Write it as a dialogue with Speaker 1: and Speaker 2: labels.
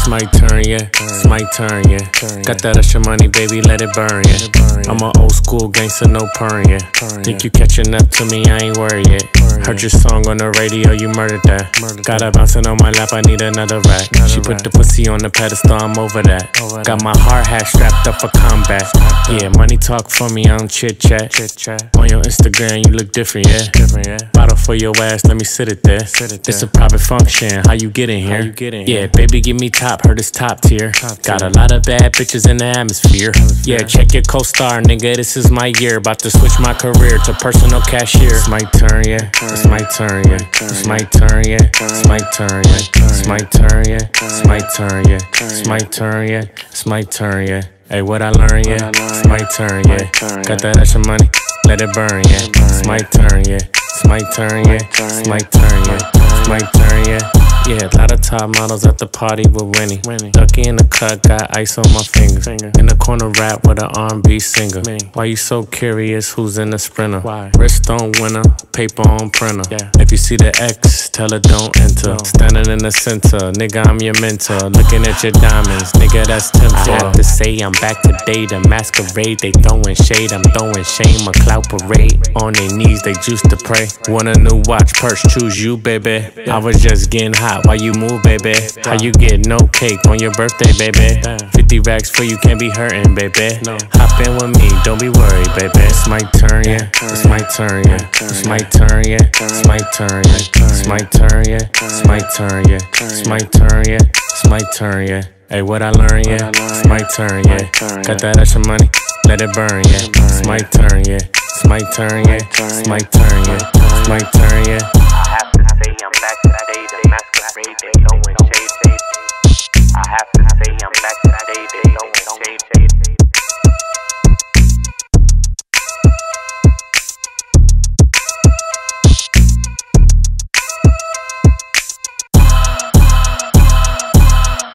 Speaker 1: my turn, yeah. It's my turn, yeah. Got that extra money, baby, let it burn, yeah. I'm an old school gangster, no purring, yeah. Think you catching up to me, I ain't worried yet. Heard your song on the radio, you murdered that. Got her bouncing on my lap, I need another rack. She put the pussy on the pedestal, I'm over that. Got my hard hat strapped up for combat. Yeah, money talk for me, I don't chit chat. On your Instagram, you look different, yeah. Bottle for your ass, let me sit it there. It's a private function, how you get in here? Yeah, baby, give me top, heard it's top tier. Got a lot of bad bitches in the atmosphere. Yeah, check your co-star, nigga, this is my year. About to switch my career to personal cashier. It's my turn, yeah. It's my turn, yeah. It's my turn, yeah. It's my turn, yeah. It's my turn, yeah. It's my turn, yeah. It's my turn, yeah. It's my turn, yeah. Hey, what I learned, yeah. It's my turn, yeah. Got that extra money, let it burn, yeah. It's my turn, yeah. It's my turn, yeah. It's my turn, yeah. It's my turn, yeah. Yeah, a lot of top models at the party with Winnie. Ducky in the cut, got ice on my fingers. In the corner rap with an R&B singer. Why you so curious, who's in the sprinter? Wrist on winner, paper on printer. If you see the X, tell her don't enter. Standing in the center, nigga, I'm your mentor. Looking at your diamonds, nigga, that's tempting. I have to say I'm back today, the masquerade. They throwing shade, I'm throwing shame. A clout parade, on their knees, they juice to pray. Want a new watch, purse, choose you, baby. I was just getting hot. Why you move, baby? How you get no cake on your birthday, baby? 50 racks for you, can't be hurting, baby. Hop in with me, don't be worried, baby. It's my turn, yeah. It's my turn, yeah. It's my turn, yeah. It's my turn, yeah. It's my turn, yeah. It's my turn, yeah. It's my turn, yeah. It's my turn, yeah. Hey, what I learned, yeah. It's my turn, yeah. Got that extra money, let it burn, yeah. It's my turn, yeah. It's my turn, yeah. It's my turn, yeah. It's my turn, yeah.